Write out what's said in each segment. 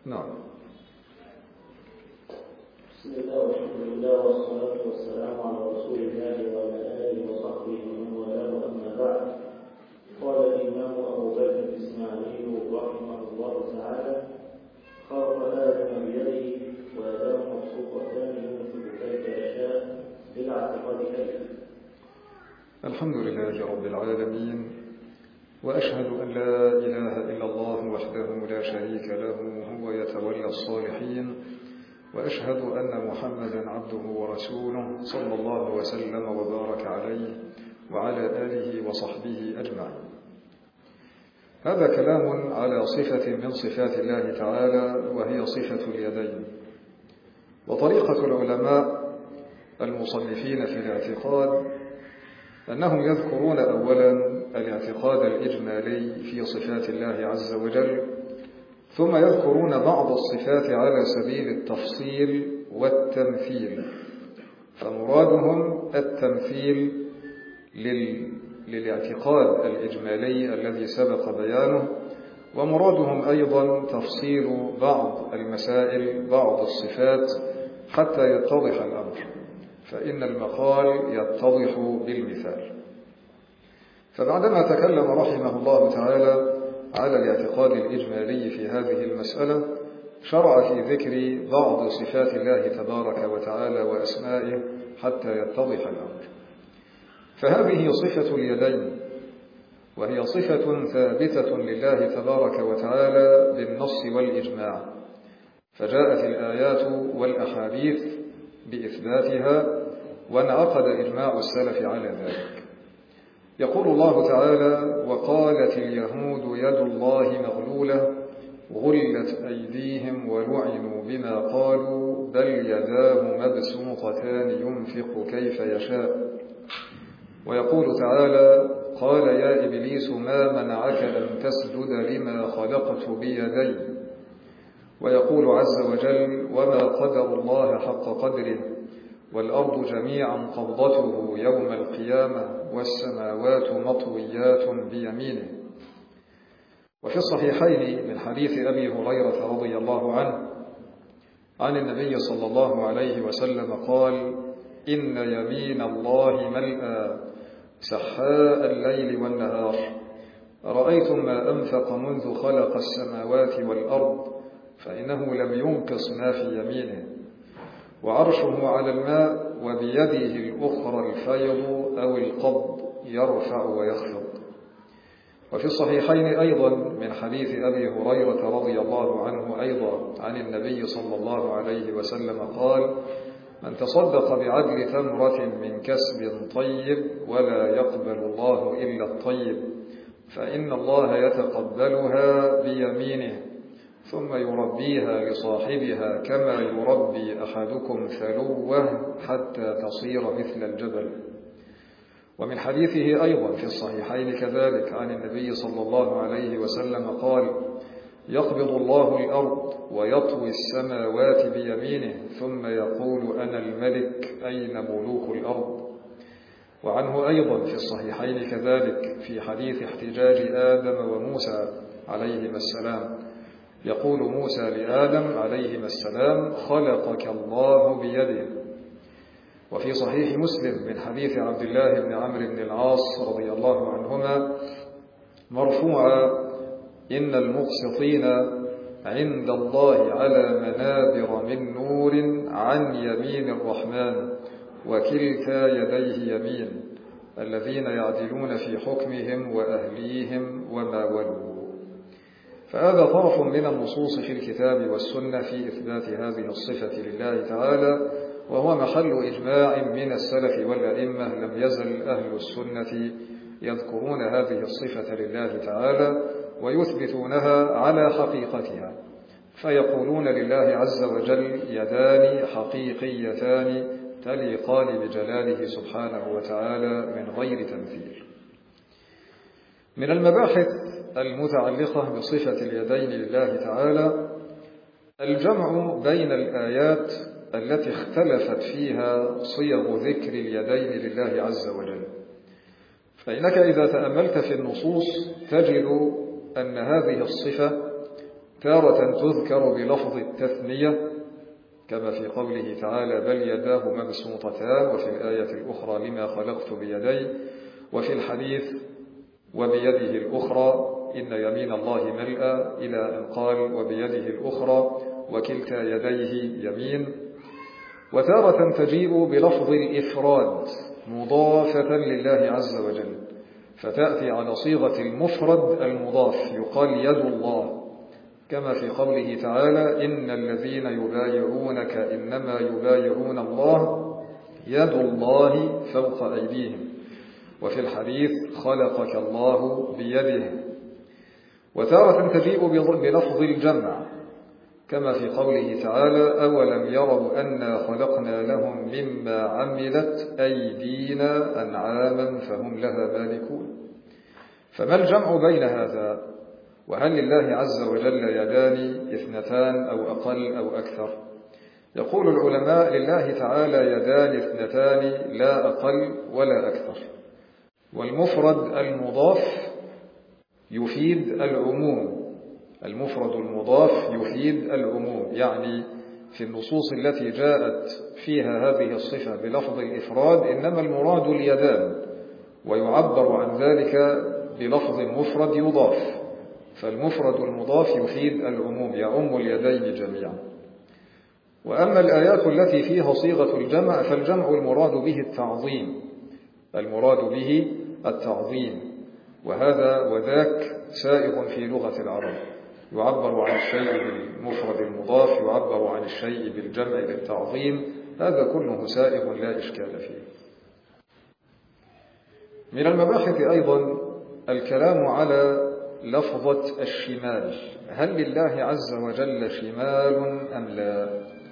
نعم. بسم الله والحمد لله والصلاة والسلام على رسول الله وعلى آله وصحبه ومن والاه، أما بعد. قال الإمام أبو بكر الإسماعيلي رحمه الله تعالى: خلق آدم بيده وآدم مبسوطتان ينفق كيف يشاء بلا اعتقاد كيف. الحمد لله رب العالمين، وأشهد أن لا إله إلا الله وحده لا شريك له هو يتولى الصالحين، وأشهد أن محمدا عبده ورسوله صلى الله وسلم وبارك عليه وعلى آله وصحبه أجمعين. هذا كلام على صفة من صفات الله تعالى، وهي صفة اليدين. وطريقة العلماء المصنفين في الاعتقاد أنهم يذكرون أولا الاعتقاد الإجمالي في صفات الله عز وجل، ثم يذكرون بعض الصفات على سبيل التفصيل والتمثيل. فمرادهم التمثيل للاعتقاد الإجمالي الذي سبق بيانه، ومرادهم أيضا تفصيل بعض المسائل، بعض الصفات، حتى يتضح الأمر، فإن المقال يتضح بالمثال. فبعدما تكلم رحمه الله تعالى على الاعتقاد الإجمالي في هذه المسألة، شرع في ذكر بعض صفات الله تبارك وتعالى وأسمائه حتى يتضح الأمر. فهذه صفة اليدين، وهي صفة ثابتة لله تبارك وتعالى بالنص والإجماع، فجاءت الآيات والأحاديث بإثباتها، وانعقد إجماع السلف على ذلك. يقول الله تعالى: وقالت اليهود يد الله مغلولة غلت أيديهم ولعنوا بما قالوا بل يداه مبسوطتان ينفق كيف يشاء. ويقول تعالى: قال يا إبليس ما منعك أن تسجد لما خلقت بيدي. ويقول عز وجل: وما قدر الله حق قدره والأرض جميعا قبضته يوم القيامة والسماوات مطويات بيمينه. وفي الصحيحين من حديث أبي هريرة رضي الله عنه عن النبي صلى الله عليه وسلم قال: إن يمين الله ملأى سحاء الليل والنهار، رأيتم ما أنفق منذ خلق السماوات والأرض فإنه لم ينقص ما في يمينه، وعرشه على الماء وبيده الأخرى الفيض أو القبض يرفع ويخفض. وفي الصحيحين أيضا من حديث أبي هريرة رضي الله عنه أيضا عن النبي صلى الله عليه وسلم قال: من تصدق بعدل تمرة من كسب طيب ولا يقبل الله إلا الطيب فإن الله يتقبلها بيمينه ثم يربيها لصاحبها كما يربي أحدكم ثلوه حتى تصير مثل الجبل. ومن حديثه أيضا في الصحيحين كذلك عن النبي صلى الله عليه وسلم قال: يقبض الله الأرض ويطوي السماوات بيمينه ثم يقول أنا الملك أين ملوك الأرض. وعنه أيضا في الصحيحين كذلك في حديث احتجاج آدم وموسى عليهما السلام، يقول موسى لآدم عليهما السلام: خلقك الله بيده. وفي صحيح مسلم من حديث عبد الله بن عمرو بن العاص رضي الله عنهما مرفوعا: إن المقسطين عند الله على منابر من نور عن يمين الرحمن وكلتا يديه يمين، الذين يعدلون في حكمهم وأهليهم وما ولوا. فهذا طرف من النصوص في الكتاب والسنة في إثبات هذه الصفة لله تعالى، وهو محل إجماع من السلف والأئمة. لم يزل أهل السنة يذكرون هذه الصفة لله تعالى ويثبتونها على حقيقتها، فيقولون لله عز وجل يدان حقيقيتان تليقان بجلاله سبحانه وتعالى من غير تمثيل. من المباحث المتعلقة بصفة اليدين لله تعالى الجمع بين الآيات التي اختلفت فيها صيغ ذكر اليدين لله عز وجل. فإنك إذا تأملت في النصوص تجد أن هذه الصفة تارة تذكر بلفظ التثنية كما في قوله تعالى بل يداه مبسوطتان، وفي الآية الأخرى لما خلقت بيدي، وفي الحديث وبيده الأخرى إن يمين الله ملأى إلى أن قال وبيده الأخرى وكلتا يديه يمين. وتارة تجيء بلفظ الإفراد مضافة لله عز وجل، فتأتي على صيغة المفرد المضاف يقال يد الله، كما في قوله تعالى إن الذين يبايعونك إنما يبايعون الله يد الله فوق أيديهم، وفي الحديث خلقك الله بيده. وتارة تجيء بلفظ الجمع كما في قوله تعالى أولم يروا أنا خلقنا لهم مما عملت أيدينا أنعاما فهم لها مالكون. فما الجمع بين هذا؟ وهل لله عز وجل يدان اثنتان أو أقل أو أكثر؟ يقول العلماء لله تعالى يدان اثنتان لا أقل ولا أكثر. والمفرد المضاف يفيد العموم، المفرد المضاف يفيد العموم، يعني في النصوص التي جاءت فيها هذه الصفة بلفظ الإفراد إنما المراد اليدان، ويعبر عن ذلك بلفظ مفرد يضاف، فالمفرد المضاف يفيد العموم يعم اليدين جميعا. وأما الآيات التي فيها صيغة الجمع فالجمع المراد به التعظيم، المراد به التعظيم، وهذا وذاك سائغ في لغة العرب، يعبر عن الشيء بالمفرد المضاف، يعبر عن الشيء بالجمع للتعظيم، هذا كله سائغ لا إشكال فيه. من المباحث أيضا الكلام على لفظة الشمال، هل لله عز وجل شمال أم لا؟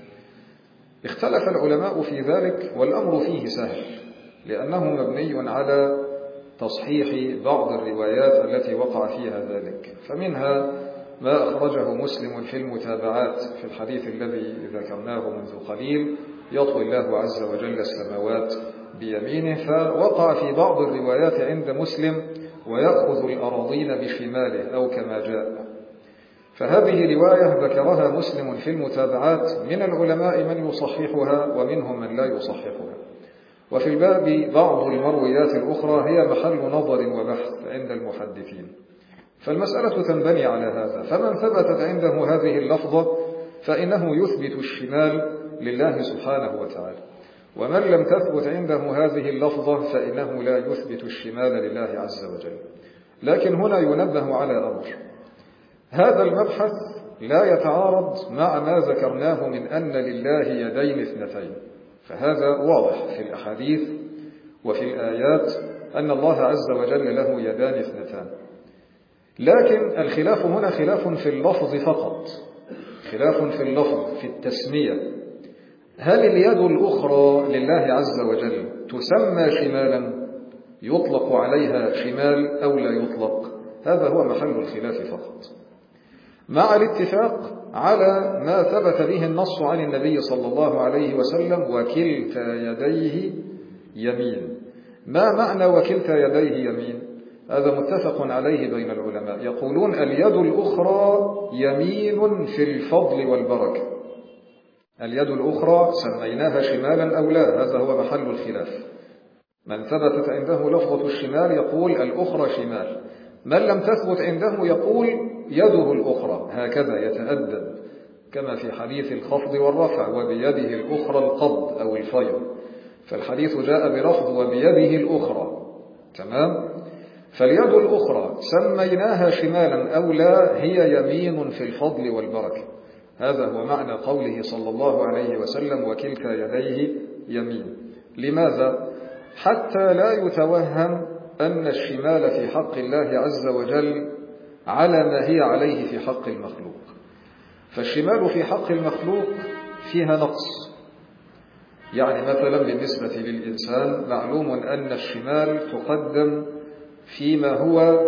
اختلف العلماء في ذلك، والأمر فيه سهل لأنه مبني على تصحيح بعض الروايات التي وقع فيها ذلك. فمنها ما أخرجه مسلم في المتابعات في الحديث الذي ذكرناه منذ قليل يطوي الله عز وجل السماوات بيمينه، فوقع في بعض الروايات عند مسلم ويأخذ الأراضين بشماله أو كما جاء. فهذه رواية ذكرها مسلم في المتابعات، من العلماء من يصححها ومنهم من لا يصححها. وفي الباب بعض المرويات الأخرى هي محل نظر وبحث عند المحدثين، فالمسألة تنبني على هذا. فمن ثبتت عنده هذه اللفظة فإنه يثبت الشمال لله سبحانه وتعالى، ومن لم تثبت عنده هذه اللفظة فإنه لا يثبت الشمال لله عز وجل. لكن هنا ينبه على أمر، هذا المبحث لا يتعارض مع ما ذكرناه من أن لله يدين اثنتين، فهذا واضح في الأحاديث وفي الآيات أن الله عز وجل له يدان اثنتان. لكن الخلاف هنا خلاف في اللفظ فقط، خلاف في اللفظ في التسمية، هل اليد الأخرى لله عز وجل تسمى شمالا، يطلق عليها شمال أو لا يطلق؟ هذا هو محل الخلاف فقط، مع الاتفاق على ما ثبت به النص عن النبي صلى الله عليه وسلم وكلتا يديه يمين. ما معنى وكلتا يديه يمين؟ هذا متفق عليه بين العلماء، يقولون اليد الأخرى يمين في الفضل والبركة، اليد الأخرى سميناها شمالا أو لا، هذا هو محل الخلاف. من ثبتت عنده لفظة الشمال يقول الأخرى شمال، من لم تثبت عنده يقول يده الأخرى، هكذا يتأدب كما في حديث الخفض والرفع وبيده الأخرى القبض أو الفيض، فالحديث جاء بلفظ وبيده الأخرى، تمام؟ فاليد الأخرى سميناها شمالا أو لا هي يمين في الفضل والبركة، هذا هو معنى قوله صلى الله عليه وسلم وكلتا يديه يمين. لماذا؟ حتى لا يتوهم أن الشمال في حق الله عز وجل على ما هي عليه في حق المخلوق، فالشمال في حق المخلوق فيها نقص، يعني مثلا بالنسبة للإنسان معلوم أن الشمال تقدم فيما هو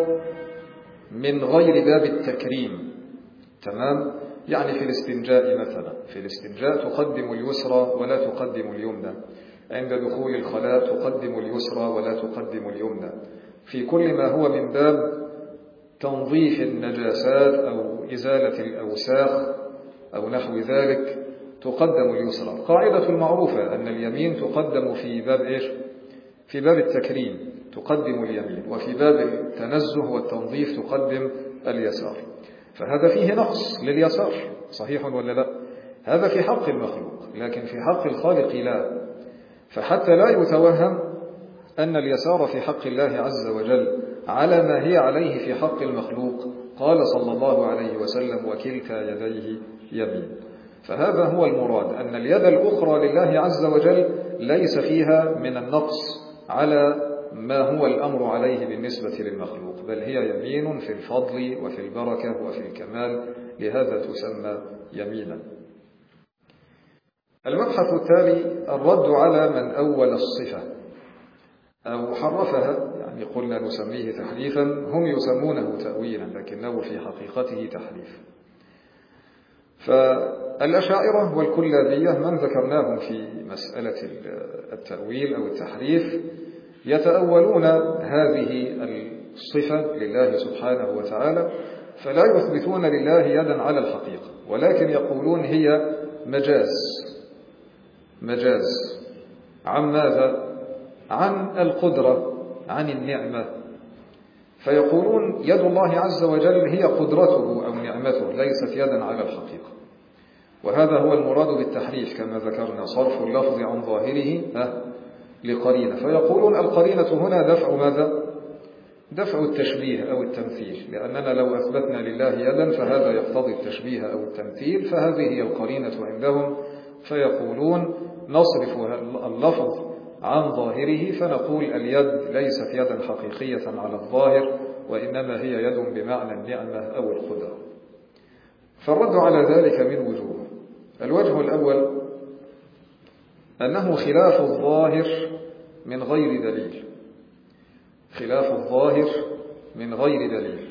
من غير باب التكريم، تمام؟ يعني في الاستنجاء مثلا، في الاستنجاء تقدم اليسرى ولا تقدم اليمنى، عند دخول الخلاء تقدم اليسرى ولا تقدم اليمنى، في كل ما هو من باب تنظيف النجاسات أو إزالة الأوساخ أو نحو ذلك تقدم اليسرى. القاعدة المعروفة أن اليمين تقدم في باب إيش؟ في باب التكريم تقدم اليمين، وفي باب التنزه والتنظيف تقدم اليسار. فهذا فيه نقص لليسار، صحيح ولا لا؟ هذا في حق المخلوق، لكن في حق الخالق لا. فحتى لا يتوهم أن اليسار في حق الله عز وجل على ما هي عليه في حق المخلوق، قال صلى الله عليه وسلم: وكلتا يديه يمين. فهذا هو المراد، أن اليد الأخرى لله عز وجل ليس فيها من النقص على ما هو الأمر عليه بالنسبة للمخلوق، بل هي يمين في الفضل وفي البركة وفي الكمال، لهذا تسمى يمينا. المبحث التالي الرد على من أول الصفة أو حرفها، يعني قلنا نسميه تحريفا، هم يسمونه تأويلا لكنه في حقيقته تحريف. فالأشاعرة والكلابية من ذكرناهم في مسألة التأويل أو التحريف يتأولون هذه الصفة لله سبحانه وتعالى، فلا يثبتون لله يدا على الحقيقة، ولكن يقولون هي مجاز عن ماذا؟ عن القدرة، عن النعمة. فيقولون يد الله عز وجل هي قدرته أو نعمته، ليست يدا على الحقيقة. وهذا هو المراد بالتحريف كما ذكرنا، صرف اللفظ عن ظاهره لقرينة. فيقولون القرينة هنا دفع ماذا؟ دفع التشبيه أو التمثيل، لأننا لو أثبتنا لله يدا فهذا يقتضي التشبيه أو التمثيل، فهذه هي القرينة عندهم. فيقولون نصرف اللفظ عن ظاهره فنقول اليد ليست يدا حقيقية على الظاهر، وإنما هي يد بمعنى النعمة أو القدرة. فالرد على ذلك من وجوه. الوجه الأول أنه خلاف الظاهر من غير دليل، خلاف الظاهر من غير دليل.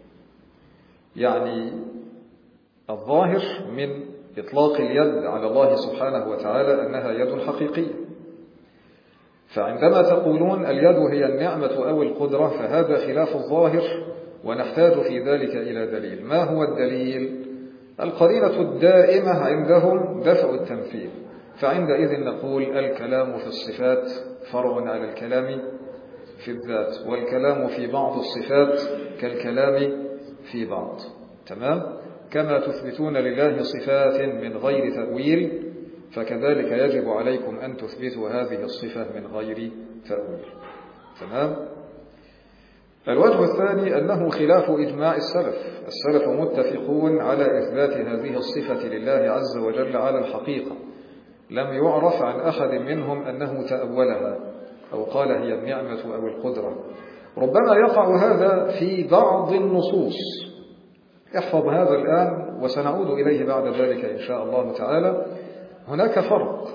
يعني الظاهر من إطلاق اليد على الله سبحانه وتعالى أنها يد حقيقية، فعندما تقولون اليد هي النعمة أو القدرة فهذا خلاف الظاهر، ونحتاج في ذلك إلى دليل. ما هو الدليل؟ القرينة الدائمة عندهم دفع التمثيل، فعندئذ نقول الكلام في الصفات فرع على الكلام في الذات، والكلام في بعض الصفات كالكلام في بعض. تمام؟ كما تثبتون لله صفات من غير تأويل، فكذلك يجب عليكم أن تثبتوا هذه الصفة من غير تأويل. تمام؟ الوجه الثاني أنه خلاف إجماع السلف متفقون على إثبات هذه الصفة لله عز وجل على الحقيقة، لم يعرف عن أحد منهم أنه تأولها أو قال هي النعمة أو القدرة. ربما يقع هذا في بعض النصوص، احفظ هذا الآن وسنعود إليه بعد ذلك إن شاء الله تعالى. هناك فرق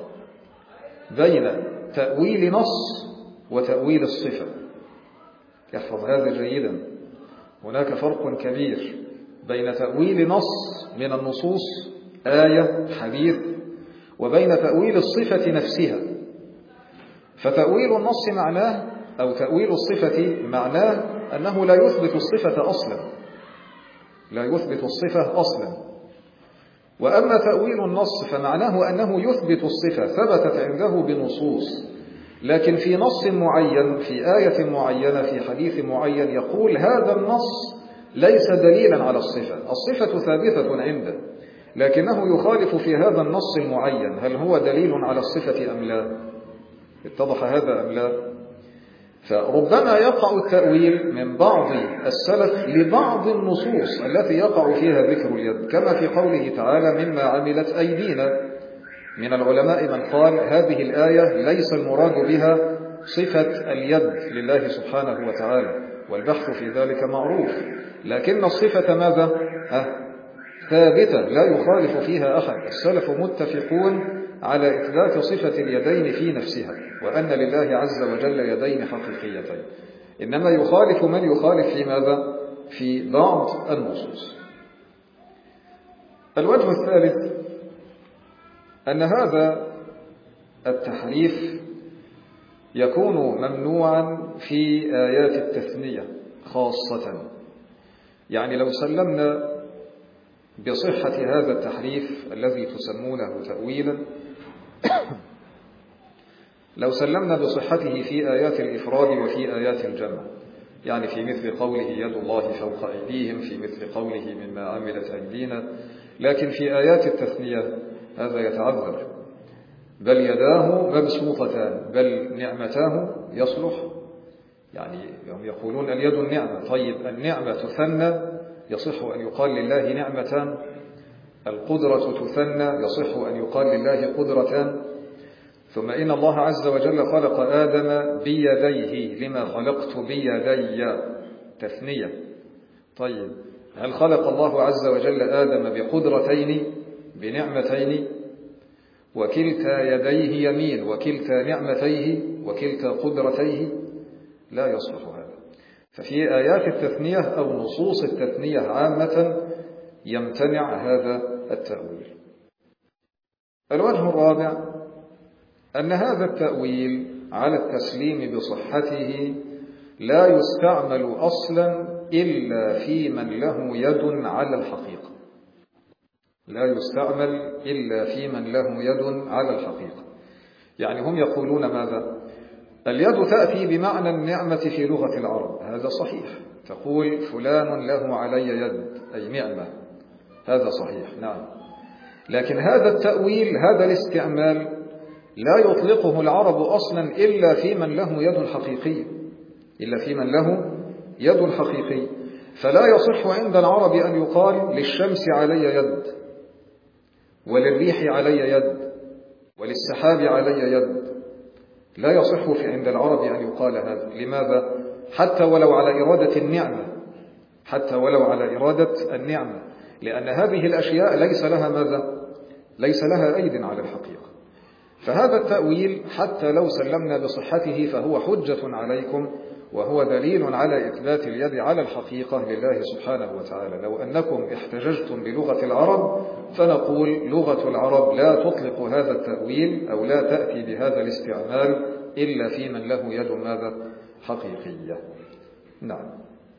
بين تأويل نص وتأويل الصفة، يحفظ هذا جيدا. هناك فرق كبير بين تأويل نص من النصوص، آية، حديث، وبين تأويل الصفة نفسها. فتأويل النص معناه أو تأويل الصفة معناه أنه لا يثبت الصفة أصلا، لا يثبت الصفة أصلا. وأما تأويل النص فمعناه أنه يثبت الصفة ثبتت عنده بنصوص، لكن في نص معين، في آية معينة، في حديث معين، يقول هذا النص ليس دليلا على الصفة، الصفة ثابتة عنده، لكنه يخالف في هذا النص المعين، هل هو دليل على الصفة أم لا؟ اتضح هذا أم لا؟ فربما يقع التأويل من بعض السلف لبعض النصوص التي يقع فيها ذكر اليد، كما في قوله تعالى مما عملت أيدينا. من العلماء من قال هذه الآية ليس المراد بها صفة اليد لله سبحانه وتعالى، والبحث في ذلك معروف، لكن الصفة ماذا؟ ثابتة لا يخالف فيها أحد. السلف متفقون على إثبات صفة اليدين في نفسها، وأن لله عز وجل يدين حقيقيتين، إنما يخالف من يخالف في ماذا؟ في بعض النصوص. الوجه الثالث أن هذا التحريف يكون ممنوعا في آيات التثنية خاصة، يعني لو سلمنا بصحة هذا التحريف الذي تسمونه تأويلا، لو سلمنا بصحته في آيات الإفراد وفي آيات الجمع، يعني في مثل قوله يد الله فوق أيديهم، في مثل قوله مما عملت أيدينا، لكن في آيات التثنية هذا يتعذر، بل يداه مبسوطتان، بل نعمتاه يصلح. يعني هم يقولون اليد النعمة، طيب النعمة تثنى يصح أن يقال لله نعمتان، القدرة تثنى يصح أن يقال لله قدرتان. ثم إن الله عز وجل خلق آدم بيديه، لما خلقت بيدي تثنية. طيب هل خلق الله عز وجل آدم بقدرتين بنعمتين؟ وكلتا يديه يمين وكلتا نعمتيه وكلتا قدرتيه؟ لا يصلح هذا. ففي آيات التثنية أو نصوص التثنية عامة يمتنع هذا التأويل. الوجه الرابع أن هذا التأويل على التسليم بصحته لا يستعمل أصلا إلا في من له يد على الحقيقة، لا يستعمل إلا في من له يد على الحقيقة. يعني هم يقولون ماذا؟ اليد تأتي بمعنى النعمة في لغة العرب، هذا صحيح، تقول فلان له علي يد أي نعمة، هذا صحيح، نعم. لكن هذا التأويل، هذا الاستعمال لا يطلقه العرب أصلا إلا في من له يد حقيقي، إلا في من له يد حقيقي. فلا يصح عند العرب أن يقال للشمس علي يد، وللريح علي يد، وللسحاب علي يد، لا يصح عند العرب أن يقال هذا. لماذا؟ حتى ولو على إرادة النعمة، حتى ولو على إرادة النعمة، لأن هذه الأشياء ليس لها ماذا؟ ليس لها أيد على الحقيقة. فهذا التأويل حتى لو سلمنا بصحته فهو حجة عليكم، وهو دليل على إثبات اليد على الحقيقة لله سبحانه وتعالى. لو أنكم احتججتم بلغة العرب فنقول لغة العرب لا تطلق هذا التأويل أو لا تأتي بهذا الاستعمال إلا في من له يد ماذا؟ حقيقية. نعم.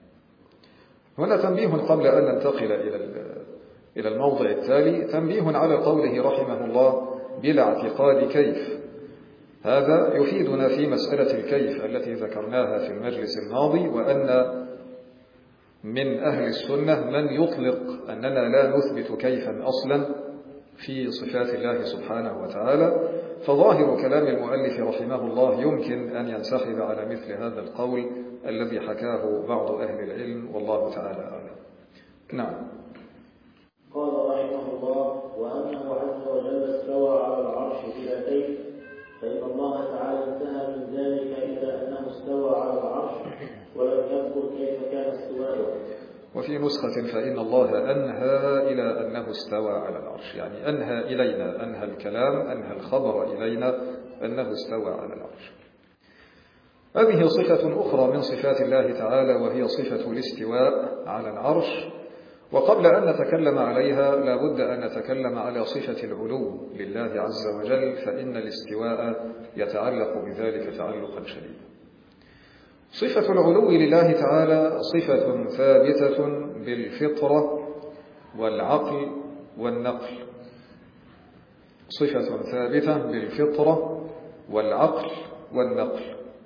هنا تنبيه قبل أن ننتقل إلى الموضع التالي، تنبيه على قوله رحمه الله بلا اعتقاد كيف. هذا يفيدنا في مسألة الكيف التي ذكرناها في المجلس الماضي، وأن من أهل السنة من يطلق أننا لا نثبت كيفا أصلا في صفات الله سبحانه وتعالى. فظاهر كلام المؤلف رحمه الله يمكن أن ينسحب على مثل هذا القول الذي حكاه بعض أهل العلم، والله تعالى أعلم. نعم. قال رحمه الله: وأنه عز وجل استوى على العرش بلا كيف، فإن الله تعالى انتهى من ذلك إلى أنه استوى على العرش ولم يذكر كيف كان استواؤه. وفي نسخة فإن الله أنهى إلى أنه استوى على العرش، يعني أنهى إلينا، أنهى الكلام، أنهى الخبر إلينا أنه استوى على العرش. هذه صفة أخرى من صفات الله تعالى، وهي صفة الاستواء على العرش. وقبل أن نتكلم عليها لابد أن نتكلم على صفة العلو لله عز وجل، فإن الاستواء يتعلق بذلك تعلقا شديدا. صفة العلو لله تعالى صفة ثابتة بالفطرة والعقل والنقل، صفة ثابتة بالفطرة والعقل والنقل.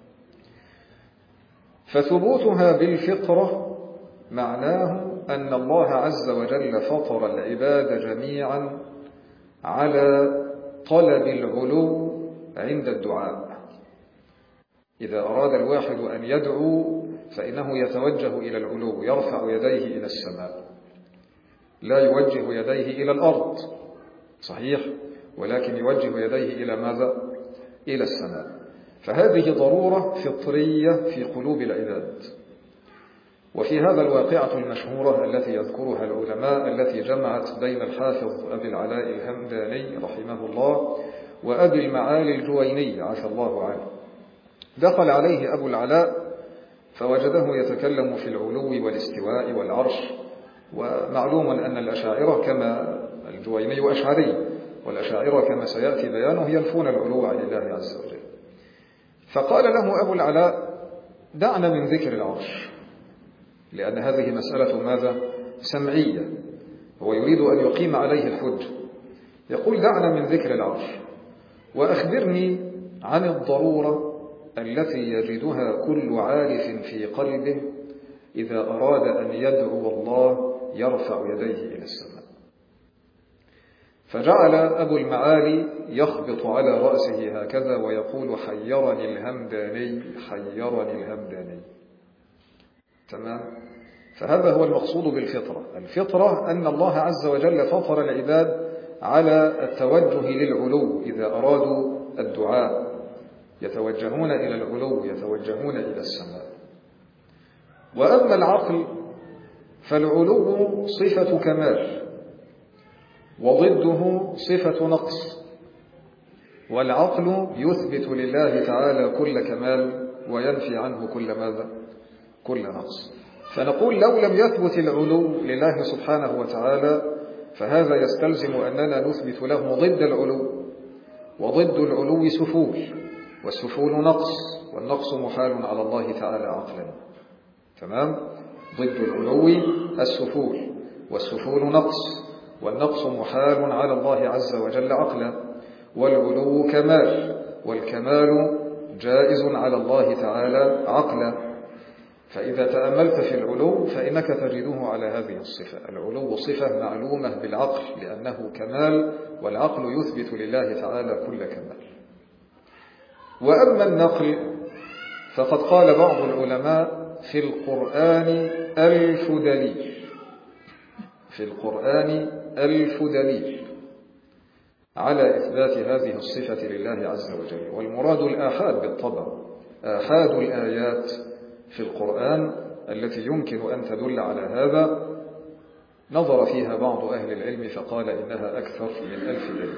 فثبوتها بالفطرة معناه أن الله عز وجل فطر العباد جميعا على طلب العلو عند الدعاء. إذا أراد الواحد أن يدعو فإنه يتوجه إلى العلو، يرفع يديه إلى السماء، لا يوجه يديه إلى الأرض، صحيح، ولكن يوجه يديه إلى ماذا؟ إلى السماء. فهذه ضرورة فطرية في قلوب العباد. وفي هذا الواقعة المشهورة التي يذكرها العلماء، التي جمعت بين الحافظ أبي العلاء الهمداني رحمه الله وأبي المعالي الجويني عفى الله عنه. دخل عليه أبو العلاء فوجده يتكلم في العلو والاستواء والعرش. ومعلوم أن الأشاعرة كما الجويني أشعري، والأشاعرة كما سيأتي بيانه ينفون العلو عن الله عز وجل. فقال له أبو العلاء: دعنا من ذكر العرش، لأن هذه مسألة ماذا؟ سمعية، هو يريد أن يقيم عليه الحج. يقول دعنا من ذكر العرش وأخبرني عن الضرورة التي يجدها كل عارف في قلبه إذا أراد أن يدعو الله يرفع يديه إلى السماء. فجعل أبو المعالي يخبط على رأسه هكذا ويقول حيرني الهمداني حيرني الهمداني. تمام؟ فهذا هو المقصود بالفطرة. الفطرة أن الله عز وجل فطر العباد على التوجه للعلو إذا أرادوا الدعاء، يتوجهون إلى العلو، يتوجهون إلى السماء. وأما العقل فالعلو صفة كمال وضده صفة نقص، والعقل يثبت لله تعالى كل كمال وينفي عنه كل ماذا؟ كل نقص. فنقول لو لم يثبت العلو لله سبحانه وتعالى فهذا يستلزم أننا نثبت له ضد العلو، وضد العلو سفول، والسفول نقص، والنقص محال على الله تعالى عقلا. تمام؟ ضد العلو السفول، والسفول نقص، والنقص محال على الله عز وجل عقلا. والعلو كمال، والكمال جائز على الله تعالى عقلا. فإذا تأملت في العلو فإنك تجده على هذه الصفة. العلو صفة معلومة بالعقل لأنه كمال، والعقل يثبت لله تعالى كل كمال. وأما النقل فقد قال بعض العلماء في القرآن 1000 دليل، في القرآن 1000 دليل على إثبات هذه الصفة لله عز وجل. والمراد الآحاد بالطبع، آحاد الآيات في القرآن التي يمكن أن تدل على هذا، نظر فيها بعض أهل العلم فقال إنها أكثر من 1000 دليل.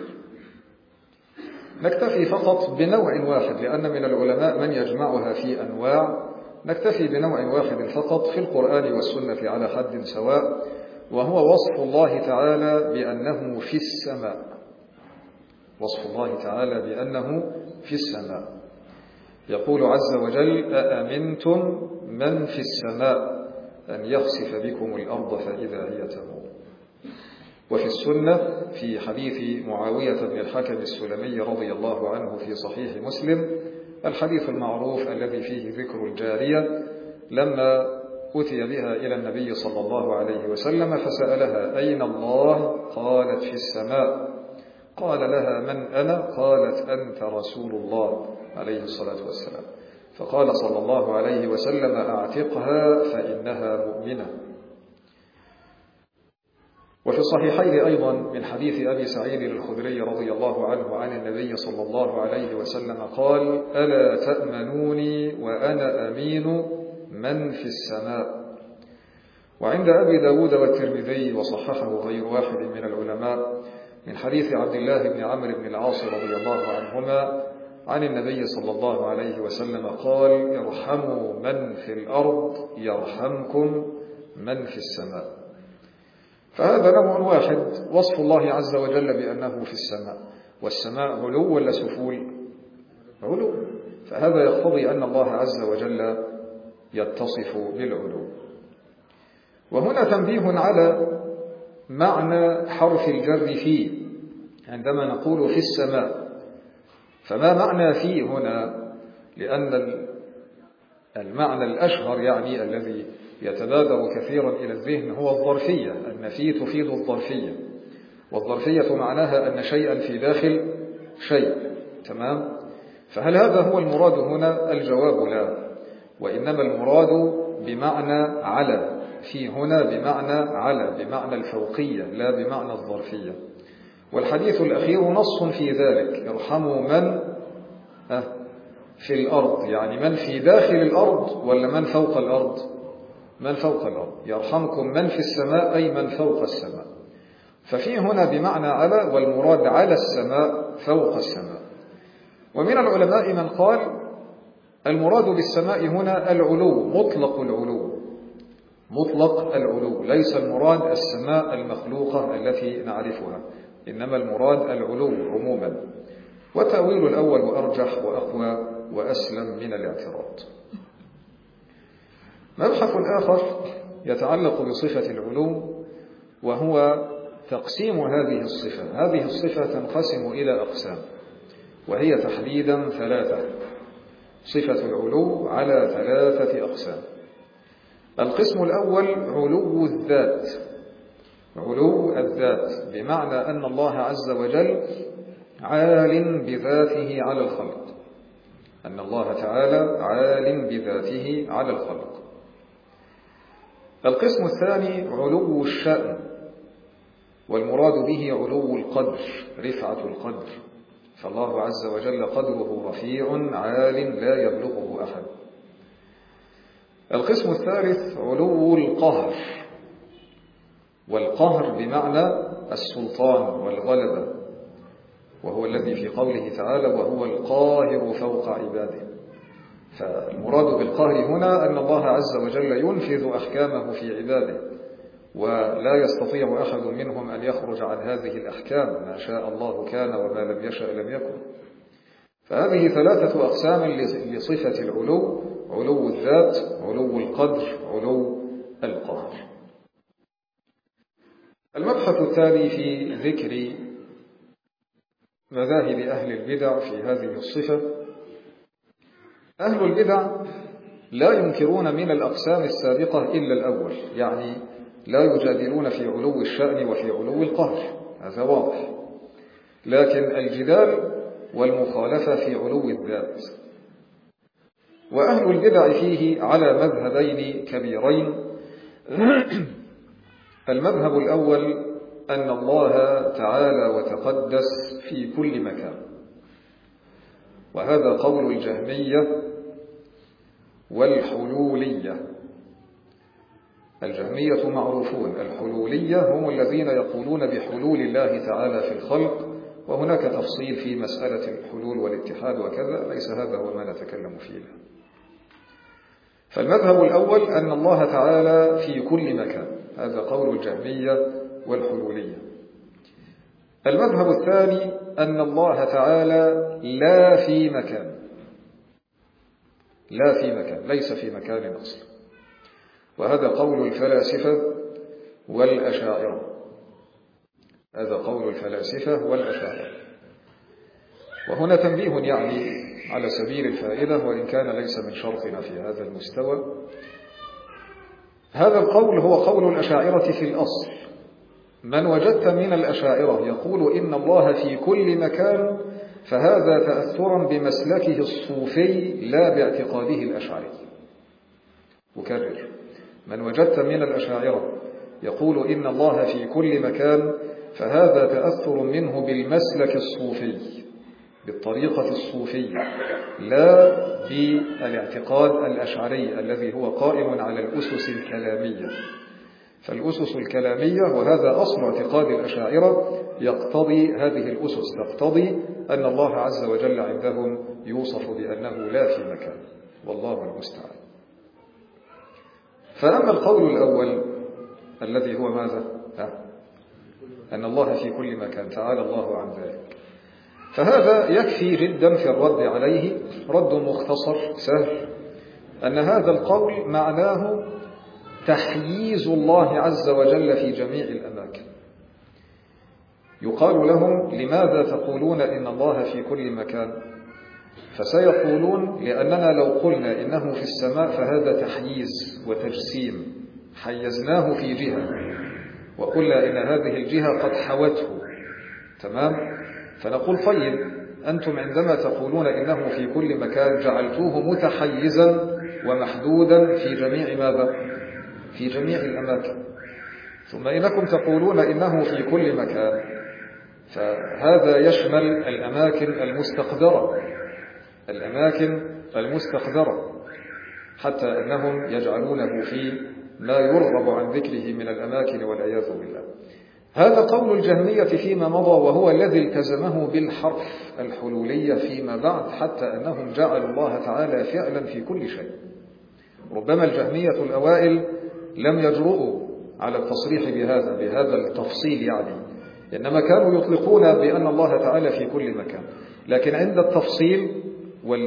نكتفي فقط بنوع واحد لأن من العلماء من يجمعها في أنواع، نكتفي بنوع واحد فقط في القرآن والسنة على حد سواء، وهو وصف الله تعالى بأنه في السماء. وصف الله تعالى بأنه في السماء. يقول عز وجل أأمنتم من في السماء أن يخسف بكم الأرض فإذا هي تمور. وفي السنة في حديث معاوية بن الحكم السلمي رضي الله عنه في صحيح مسلم، الحديث المعروف الذي فيه ذكر الجارية لما أتي بها إلى النبي صلى الله عليه وسلم فسألها أين الله؟ قالت في السماء. قال لها من أنا؟ قالت أنت رسول الله عليه الصلاة والسلام. فقال صلى الله عليه وسلم أعتقها فإنها مؤمنة. وفي الصحيحين أيضا من حديث أبي سعيد الخدري رضي الله عنه عن النبي صلى الله عليه وسلم قال ألا تأمنوني وأنا أمين من في السماء. وعند أبي داود والترمذي وصححه غير واحد من العلماء من حديث عبد الله بن عمرو بن العاص رضي الله عنهما عن النبي صلى الله عليه وسلم قال ارحموا من في الأرض يرحمكم من في السماء. فهذا نوع واحد، وصف الله عز وجل بأنه في السماء. والسماء علو ولا سفول؟ علو. فهذا يقتضي أن الله عز وجل يتصف بالعلو. وهنا تنبيه على معنى حرف الجر فيه عندما نقول في السماء. فما معنى فيه هنا؟ لأن المعنى الأشهر يعني الذي يتبادر كثيرا إلى الذهن هو الظرفية، أن في تفيد الظرفية، والظرفية معناها أن شيئا في داخل شيء. تمام؟ فهل هذا هو المراد هنا؟ الجواب لا، وإنما المراد بمعنى على. في هنا بمعنى على، بمعنى الفوقية لا بمعنى الظرفية. والحديث الأخير نص في ذلك، ارحموا من في الأرض، يعني من في داخل الأرض ولا من فوق الأرض؟ من فوق الأرض. يرحمكم من في السماء أي من فوق السماء. ففي هنا بمعنى على، والمراد على السماء فوق السماء. ومن العلماء من قال المراد بالسماء هنا العلو، مطلق العلو، مطلق العلو، ليس المراد السماء المخلوقة التي نعرفها، إنما المراد العلو عموما. وتأويل الأول أرجح وأقوى وأسلم من الاعتراض. مبحث آخر يتعلق بصفة العلو، وهو تقسيم هذه الصفة. هذه الصفة تنقسم إلى أقسام، وهي تحديدا 3. صفة العلو على 3 أقسام. القسم الأول علو الذات. علو الذات بمعنى أن الله عز وجل عال بذاته على الخلق، أن الله تعالى عال بذاته على الخلق. القسم الثاني علو الشأن، والمراد به علو القدر، رفعة القدر، فالله عز وجل قدره رفيع عال لا يبلغه أحد. القسم الثالث علو القهر، والقهر بمعنى السلطان والغلبة، وهو الذي في قوله تعالى وهو القاهر فوق عباده. فالمراد بالقهر هنا أن الله عز وجل ينفذ أحكامه في عباده، ولا يستطيع أحد منهم أن يخرج عن هذه الأحكام، ما شاء الله كان وما لم يشأ لم يكن. فهذه 3 أقسام لصفة العلو: علو الذات، علو القدر، علو القهر. المبحث التالي في ذكر مذاهب أهل البدع في هذه الصفة. أهل البدع لا ينكرون من الأقسام السابقة إلا الأول، يعني لا يجادلون في علو الشأن وفي علو القهر، هذا واضح. لكن الجدال والمخالفة في علو الذات. وأهل البدع فيه على مذهبين كبيرين. المذهب الأول أن الله تعالى وتقدس في كل مكان، وهذا قول الجهمية والحلولية. الجهمية معروفون، الحلولية هم الذين يقولون بحلول الله تعالى في الخلق، وهناك تفصيل في مسألة الحلول والاتحاد وكذا، ليس هذا هو ما نتكلم فيه. فالمذهب الأول أن الله تعالى في كل مكان، هذا قول الجهمية والحلولية. المذهب الثاني أن الله تعالى لا في مكان، لا في مكان، ليس في مكان أصلا، وهذا قول الفلاسفة والأشاعرة. هذا قول الفلاسفة والأشاعرة. وهنا تنبيه يعني على سبيل الفائدة، وإن كان ليس من شرطنا في هذا المستوى. هذا القول هو قول الأشاعرة في الأصل. من وجدت من الأشاعرة يقول إن الله في كل مكان فهذا تأثرا بمسلكه الصوفي لا باعتقاده الأشعري. أكرر: من وجدت من الأشاعرة يقول إن الله في كل مكان فهذا تأثر منه بالمسلك الصوفي، بالطريقة الصوفية، لا بالاعتقاد الأشعري الذي هو قائم على الأسس الكلامية. فالأسس الكلامية، وهذا أصل اعتقاد الأشاعرة، يقتضي هذه الأسس تقتضي أن الله عز وجل عندهم يوصف بأنه لا في مكان، والله المستعان. فأما القول الأول الذي هو ماذا؟ أن الله في كل مكان، تعالى الله عن ذلك، فهذا يكفي جدا في الرد عليه. رد مختصر سهل: أن هذا القول معناه تحييز الله عز وجل في جميع الأماكن. يقال لهم: لماذا تقولون إن الله في كل مكان؟ فسيقولون: لأننا لو قلنا إنه في السماء فهذا تحييز وتجسيم، حيزناه في جهة وقلنا إن هذه الجهة قد حوته، تمام؟ فنقول: طيب، أنتم عندما تقولون إنه في كل مكان جعلتوه متحيزا ومحدودا في جميع ماذا؟ في جميع الأماكن. ثم إنكم تقولون إنه في كل مكان، فهذا يشمل الأماكن المستقدرة، الأماكن المستقدرة، حتى أنهم يجعلونه في ما يرغب عن ذكره من الأماكن والعياذ بالله. هذا قول الجهمية فيما مضى، وهو الذي التزمه بالحرف الحلولية فيما بعد، حتى أنهم جعلوا الله تعالى فعلا في كل شيء. ربما الجهمية الأوائل لم يجرؤوا على التصريح بهذا التفصيل يعني، إنما كانوا يطلقون بأن الله تعالى في كل مكان، لكن عند التفصيل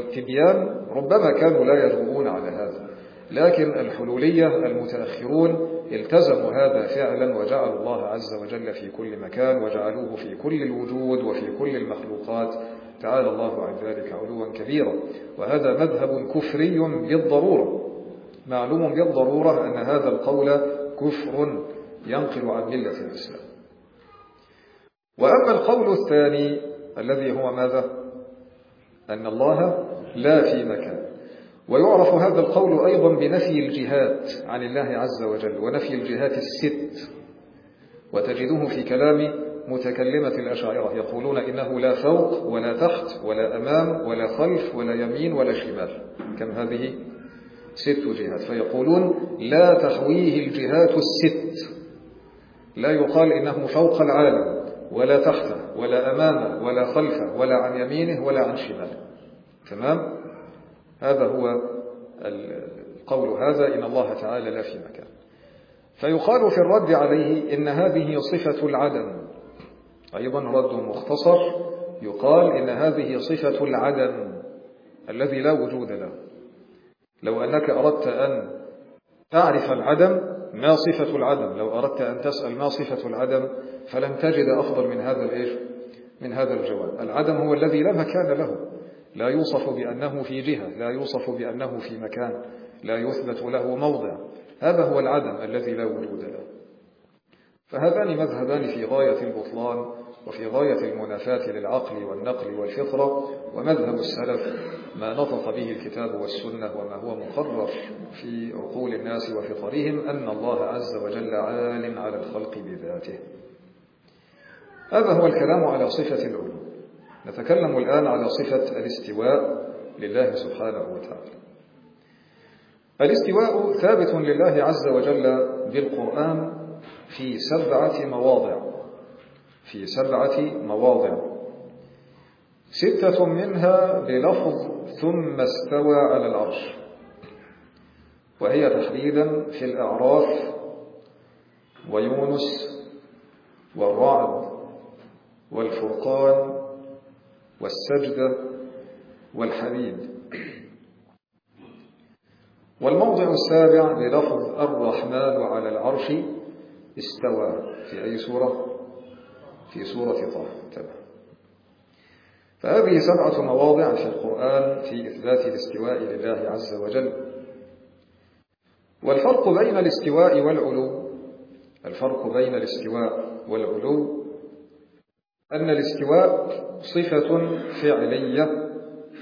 والتبيان ربما كانوا لا يجرؤون على هذا. لكن الحلولية المتأخرون التزموا هذا فعلا وجعلوا الله عز وجل في كل مكان وجعلوه في كل الوجود وفي كل المخلوقات، تعالى الله عن ذلك علوا كبيرا. وهذا مذهب كفري بالضرورة، معلوم بالضرورة أن هذا القول كفر ينقل عن ملة الإسلام. وأما القول الثاني الذي هو ماذا؟ أن الله لا في مكان. ويعرف هذا القول أيضا بنفي الجهات عن الله عز وجل، ونفي الجهات الست، وتجده في كلام متكلمة الأشاعرة يقولون إنه لا فوق ولا تحت ولا أمام ولا خلف ولا يمين ولا شمال. كم هذه؟ 6 جهات. فيقولون لا تحويه الجهات الست، لا يقال إنه فوق العالم ولا تحته ولا أمامه ولا خلفه ولا عن يمينه ولا عن شماله. تمام؟ هذا هو القول هذا، إن الله تعالى لا في مكان. فيقال في الرد عليه إن هذه صفة العدم، أيضا رد مختصر، يقال إن هذه صفة العدم الذي لا وجود له. لو أنك أردت أن تعرف العدم ما صفة العدم، لو أردت أن تسأل ما صفة العدم فلن تجد أفضل من هذا من هذا الجواب. العدم هو الذي لا مكان له، لا يوصف بأنه في جهة، لا يوصف بأنه في مكان، لا يثبت له موضع. هذا هو العدم الذي لا وجود له. فهذان مذهبان في غاية البطلان وفي غاية المنافاة للعقل والنقل والفطرة. ومذهب السلف ما نطق به الكتاب والسنة وما هو مقرر في عقول الناس وفطرهم، أن الله عز وجل عال على الخلق بذاته. هذا هو الكلام على صفة العلو. نتكلم الآن على صفة الاستواء لله سبحانه وتعالى. الاستواء ثابت لله عز وجل بالقرآن في 7 مواضع، في 7 مواضع، 6 منها بلفظ ثم استوى على العرش، وهي تحديدا في الأعراف ويونس والرعد والفرقان والسجدة والحديد. والموضع السابع بلفظ الرحمن على العرش استوى، في أي سورة؟ في سورة طه. تمام. فهذه 7 مواضع في القرآن في إثبات الاستواء لله عز وجل. والفرق بين الاستواء والعلو، الفرق بين الاستواء والعلو أن الاستواء صفة فعلية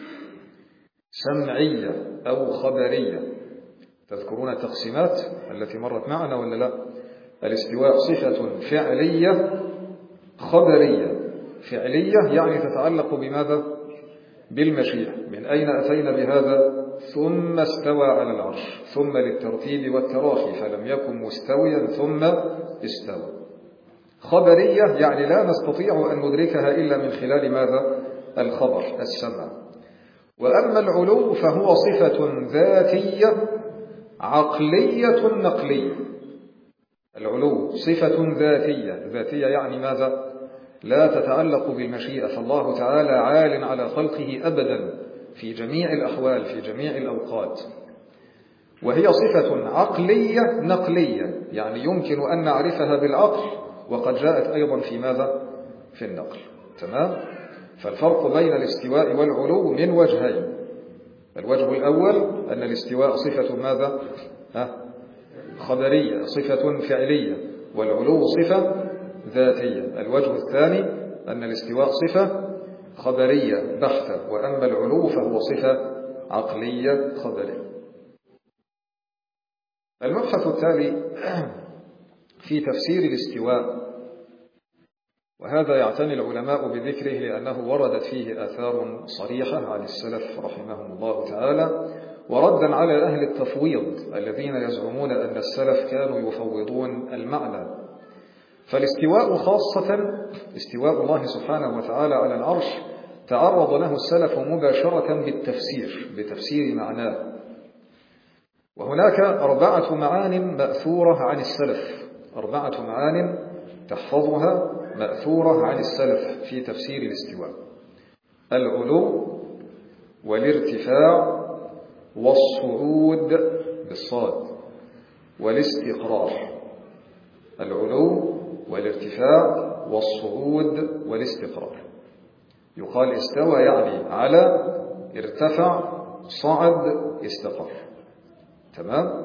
سمعية أو خبرية. تذكرون التقسيمات التي مرت معنا ولا لا؟ الاستواء صفة فعلية خبرية. فعلية يعني تتعلق بماذا؟ بالمشيئة. من أين أتينا بهذا؟ ثم استوى على العرش، ثم للترتيب والتراخي، فلم يكن مستويا ثم استوى. خبرية يعني لا نستطيع أن ندركها إلا من خلال ماذا؟ الخبر، السمع. وأما العلو فهو صفة ذاتية عقلية نقلية. العلو صفة ذاتية يعني ماذا؟ لا تتعلق بالمشيئة، فالله تعالى عال على خلقه أبدا في جميع الأحوال في جميع الأوقات. وهي صفة عقلية نقلية، يعني يمكن أن نعرفها بالعقل وقد جاءت أيضا في ماذا؟ في النقل. تمام؟ فالفرق بين الاستواء والعلو من وجهين. الوجه الأول أن الاستواء صفة ماذا؟ خبرية، صفة فعلية، والعلو صفة ذاتية. الوجه الثاني أن الاستواء صفة خبرية بحتة، وأما العلو فهو صفة عقلية خبرية. المبحث التالي في تفسير الاستواء، وهذا يعتني العلماء بذكره لأنه وردت فيه آثار صريحة عن السلف رحمهم الله تعالى، وردا على أهل التفويض الذين يزعمون أن السلف كانوا يفوضون المعنى. فالاستواء خاصة استواء الله سبحانه وتعالى على العرش تعرض له السلف مباشرة بتفسير معناه. وهناك 4 معان مأثورة عن السلف، 4 معان تحفظها مأثورة عن السلف في تفسير الاستواء: العلو والارتفاع والصعود بالصاد والاستقرار. العلو والارتفاع والصعود والاستقرار. يقال استوى يعني على، ارتفع، صعد، استقر. تمام؟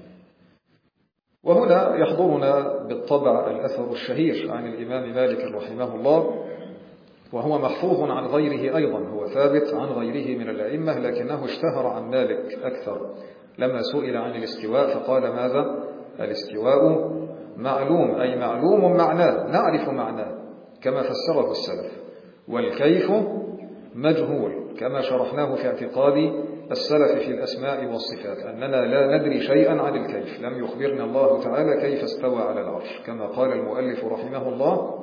وهنا يحضرنا بالطبع الأثر الشهير عن الإمام مالك رحمه الله، وهو محفوظ عن غيره أيضا، هو ثابت عن غيره من الأئمة، لكنه اشتهر عن مالك أكثر لما سئل عن الاستواء فقال ماذا؟ الاستواء معلوم، أي معلوم معناه، نعرف معناه كما فسره السلف، والكيف مجهول كما شرحناه في اعتقاد السلف في الأسماء والصفات، أننا لا ندري شيئا عن الكيف، لم يخبرنا الله تعالى كيف استوى على العرش، كما قال المؤلف رحمه الله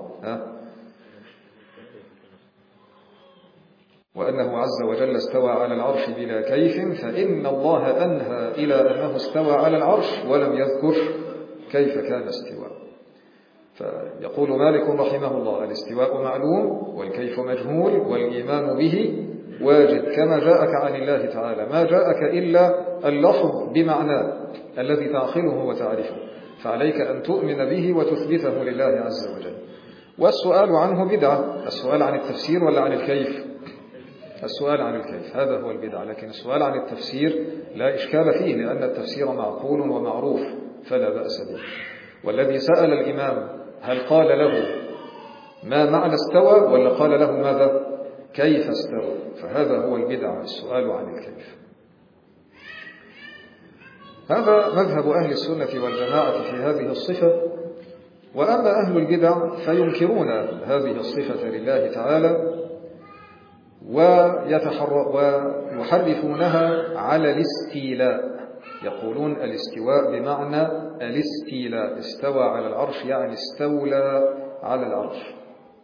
وأنه عز وجل استوى على العرش بلا كيف، فإن الله أنهى إلى أنه استوى على العرش ولم يذكر كيف كان استواء. فيقول مالك رحمه الله الاستواء معلوم والكيف مجهول والإيمان به واجب كما جاءك عن الله تعالى، ما جاءك إلا اللفظ بمعناه الذي تعقله وتعرفه، فعليك أن تؤمن به وتثبته لله عز وجل. والسؤال عنه بدعة، السؤال عن التفسير ولا عن الكيف؟ السؤال عن الكيف هذا هو البدعة، لكن السؤال عن التفسير لا إشكال فيه، لأن التفسير معقول ومعروف فلا بأس به. والذي سأل الإمام هل قال له ما معنى استوى ولا قال له ماذا؟ كيف استوى؟ فهذا هو البدعة، السؤال عن الكيف. هذا مذهب أهل السنة والجماعة في هذه الصفة. وأما أهل البدع فينكرون هذه الصفة لله تعالى ويحرفونها على الاستيلاء، يقولون الاستواء بمعنى الاستيلاء، استوى على العرش يعني استولى على العرش.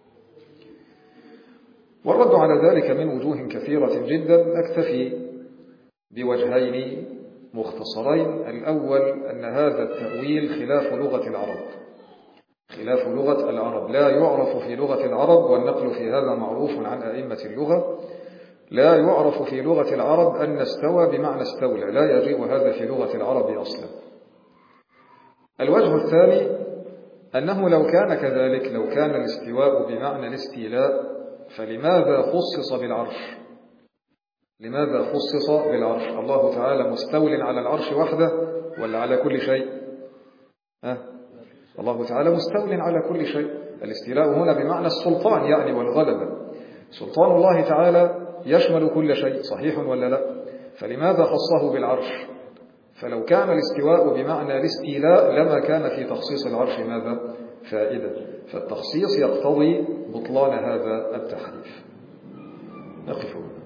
والرد على ذلك من وجوه كثيرة جدا، نكتفي بوجهين مختصرين. الأول أن هذا التأويل خلاف لغة العرب، خلاف لغة العرب، لا يعرف في لغة العرب، والنقل في هذا معروف عن أئمة اللغة، لا يعرف في لغة العرب أن استوى بمعنى استولى، لا يجيء هذا في لغة العرب أصلا. الوجه الثاني أنه لو كان كذلك، لو كان الاستواء بمعنى الاستيلاء، فلماذا خصص بالعرش؟ لماذا خصص بالعرش؟ الله تعالى مستول على العرش وحده ولا على كل شيء؟ الله تعالى مستول على كل شيء. الاستيلاء هنا بمعنى السلطان يعني والغلبة، سلطان الله تعالى يشمل كل شيء، صحيح ولا لا؟ فلماذا خصه بالعرش؟ فلو كان الاستواء بمعنى الاستيلاء لما كان في تخصيص العرش ماذا؟ فائدة. فالتخصيص يقتضي بطلان هذا التحريف. نقف